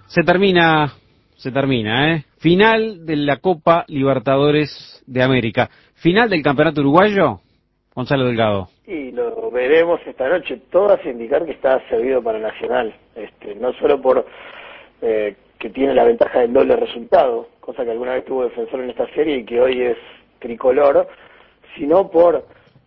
Se termina, ¿eh? Final de la Copa Libertadores de América. Final del Campeonato Uruguayo, Gonzalo Delgado. Y lo veremos esta noche. Todo hace indicar que está servido para Nacional. No solo por que tiene la ventaja del doble resultado, cosa que alguna vez tuvo Defensor en esta serie y que hoy es tricolor, sino por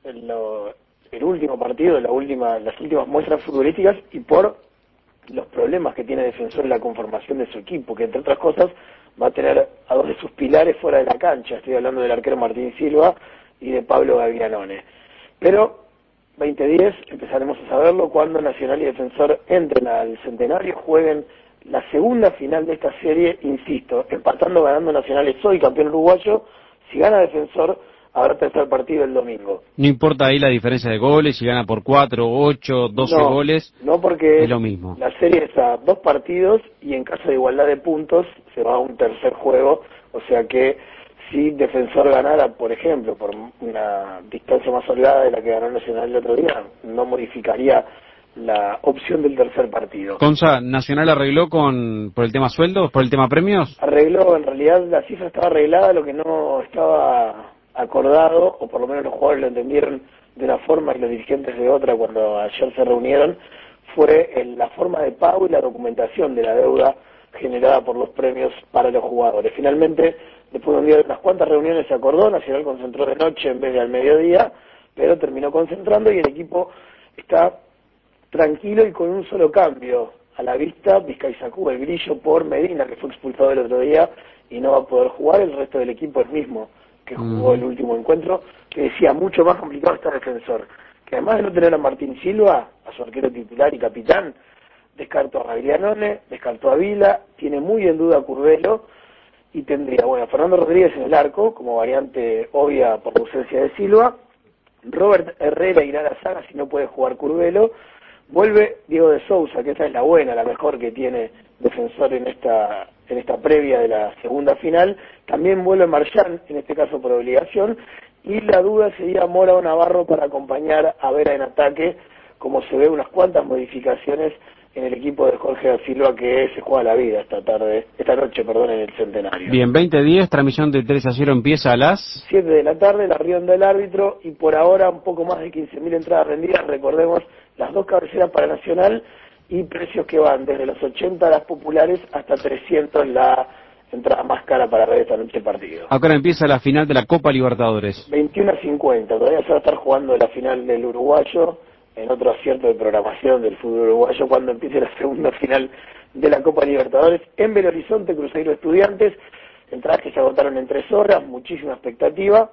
el último partido, las últimas muestras futbolísticas y por los problemas que tiene Defensor en la conformación de su equipo, que entre otras cosas va a tener a dos de sus pilares fuera de la cancha. Estoy hablando del arquero Martín Silva y de Pablo Gavianone. Pero 2010 empezaremos a saberlo cuando Nacional y Defensor entren al Centenario, jueguen la segunda final de esta serie, insisto, empatando, ganando Nacional es hoy campeón uruguayo. Si gana Defensor, habrá tercer partido el domingo. No importa ahí la diferencia de goles, si gana por 4, 8, 12 goles, no, porque es lo mismo. La serie es a 2 partidos y en caso de igualdad de puntos se va a un tercer juego, o sea que si Defensor ganara, por ejemplo, por una distancia más holgada de la que ganó Nacional el otro día, no modificaría la opción del tercer partido. Conza, ¿Nacional arregló por el tema sueldos, por el tema premios? Arregló, en realidad la cifra estaba arreglada, lo que no estaba acordado, o por lo menos los jugadores lo entendieron de una forma y los dirigentes de otra cuando ayer se reunieron, fue la forma de pago y la documentación de la deuda generada por los premios para los jugadores. Finalmente, después de un día de unas cuantas reuniones se acordó, Nacional concentró de noche en vez de al mediodía, pero terminó concentrando y el equipo está tranquilo y con un solo cambio a la vista: Vizcaizacú, el Grillo, por Medina, que fue expulsado el otro día y no va a poder jugar. El resto del equipo es mismo que jugó el último encuentro, que decía mucho más complicado está Defensor, que además de no tener a Martín Silva, a su arquero titular y capitán, descartó a Gavianone, descartó a Vila, tiene muy en duda a Curvelo y tendría, a Fernando Rodríguez en el arco, como variante obvia por la ausencia de Silva, Robert Herrera irá a la saga si no puede jugar Curvelo, vuelve Diego de Sousa, que esa es la buena, la mejor que tiene Defensor en esta previa de la segunda final, también vuelve Marchán, en este caso por obligación, y la duda sería Mora o Navarro para acompañar a Vera en ataque, como se ve unas cuantas modificaciones en el equipo de Jorge da Silva, que se juega la vida esta noche, en el Centenario. Bien, 20:10, transmisión de 3-0 empieza a las 7 de la tarde, la rienda del árbitro, y por ahora un poco más de 15.000 entradas vendidas. Recordemos las 2 cabeceras para Nacional y precios que van desde los 80 las populares hasta 300 la entrada más cara para ver esta noche el partido. Ahora empieza la final de la Copa Libertadores. 21:50, todavía se va a estar jugando la final del uruguayo, en otro acierto de programación del fútbol uruguayo, cuando empiece la segunda final de la Copa Libertadores en Belo Horizonte, Cruzeiro Estudiantes. Entradas que se agotaron en 3 horas, muchísima expectativa,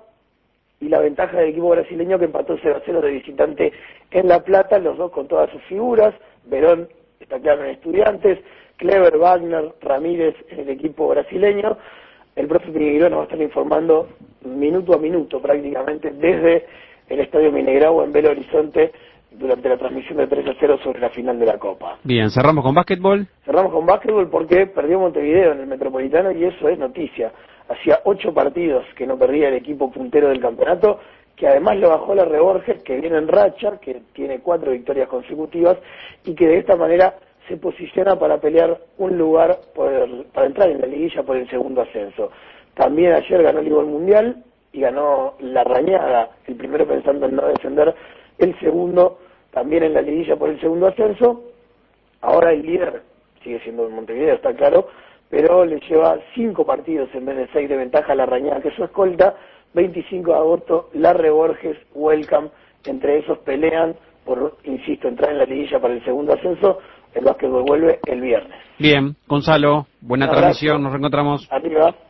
y la ventaja del equipo brasileño que empató 0-0 de visitante en La Plata, los dos con todas sus figuras. Verón está claro en Estudiantes, Clever, Wagner, Ramírez en el equipo brasileño. El profe Pinheiro nos va a estar informando minuto a minuto prácticamente desde el Estadio Mineirao en Belo Horizonte durante la transmisión de 3-0 sobre la final de la Copa. Bien, cerramos con básquetbol. Cerramos con básquetbol porque perdió Montevideo en el Metropolitano y eso es noticia. Hacía 8 partidos que no perdía el equipo puntero del campeonato, que además lo bajó la Reborges, que viene en racha, que tiene 4 victorias consecutivas y que de esta manera se posiciona para pelear un lugar para entrar en la liguilla por el segundo ascenso. También ayer ganó el Ligón Mundial y ganó la Rañada, el primero pensando en no descender, el segundo también en la liguilla por el segundo ascenso. Ahora el líder sigue siendo el Montevideo, está claro, pero le lleva 5 partidos en vez de 6 de ventaja a la Rañada, que es su escolta. 25 de agosto, la Reborges, Welcome, entre esos pelean por, insisto, entrar en la liguilla para el segundo ascenso. El básquetbol vuelve el viernes. Bien, Gonzalo, buena transmisión, nos reencontramos. Arriba.